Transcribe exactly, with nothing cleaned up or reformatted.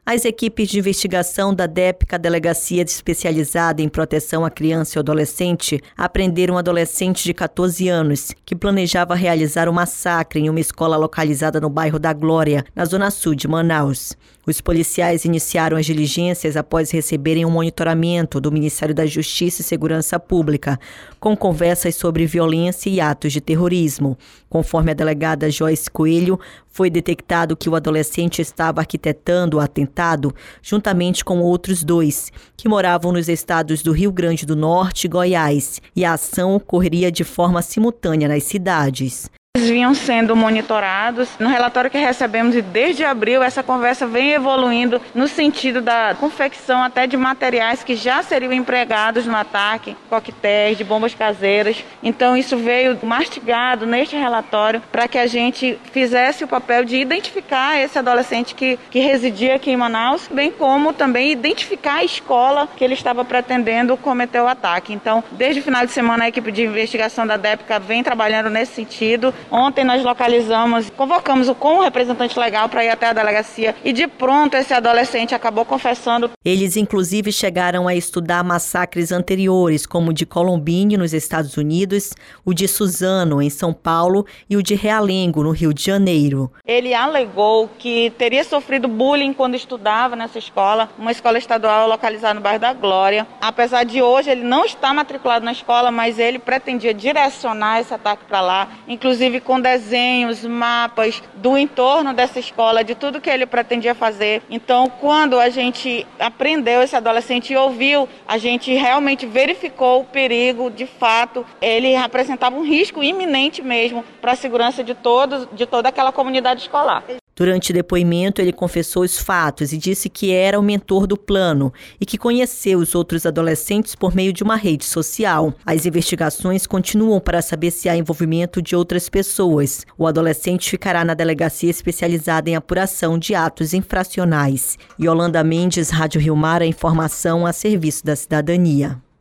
As equipes de investigação da DEPCA, Delegacia Especializada em Proteção à Criança e Adolescente, apreenderam um adolescente de catorze anos que planejava realizar um massacre em uma escola localizada no bairro da Glória, na zona sul de Manaus. Os policiais iniciaram as diligências após receberem um monitoramento do Ministério da Justiça e Segurança Pública, com conversas sobre violência e atos de terrorismo. Conforme a delegada Joyce Coelho, foi detectado que o adolescente estava arquitetando o atentado juntamente com outros dois, que moravam nos estados do Rio Grande do Norte e Goiás, e a ação ocorreria de forma simultânea nas cidades. Eles vinham sendo monitorados. No relatório que recebemos, e desde abril, essa conversa vem evoluindo no sentido da confecção até de materiais que já seriam empregados no ataque, coquetéis, de bombas caseiras. Então isso veio mastigado neste relatório para que a gente fizesse o papel de identificar esse adolescente que, que residia aqui em Manaus, bem como também identificar a escola que ele estava pretendendo cometer o ataque. Então, desde o final de semana, a equipe de investigação da DEPCA vem trabalhando nesse sentido. Ontem nós localizamos, convocamos o com o representante legal para ir até a delegacia e de pronto esse adolescente acabou confessando. Eles inclusive chegaram a estudar massacres anteriores, como o de Columbine, nos Estados Unidos, o de Suzano, em São Paulo, e o de Realengo, no Rio de Janeiro. Ele alegou que teria sofrido bullying quando estudava nessa escola, uma escola estadual localizada no bairro da Glória. Apesar de hoje ele não estar matriculado na escola, mas ele pretendia direcionar esse ataque para lá, inclusive com desenhos, mapas do entorno dessa escola, de tudo que ele pretendia fazer. Então, quando a gente apreendeu esse adolescente e ouviu, a gente realmente verificou o perigo, de fato, ele apresentava um risco iminente mesmo para a segurança de todos, de toda aquela comunidade escolar. Durante o depoimento, ele confessou os fatos e disse que era o mentor do plano e que conheceu os outros adolescentes por meio de uma rede social. As investigações continuam para saber se há envolvimento de outras pessoas. O adolescente ficará na delegacia especializada em apuração de atos infracionais. Yolanda Mendes, Rádio Rio Mar, a informação a serviço da cidadania.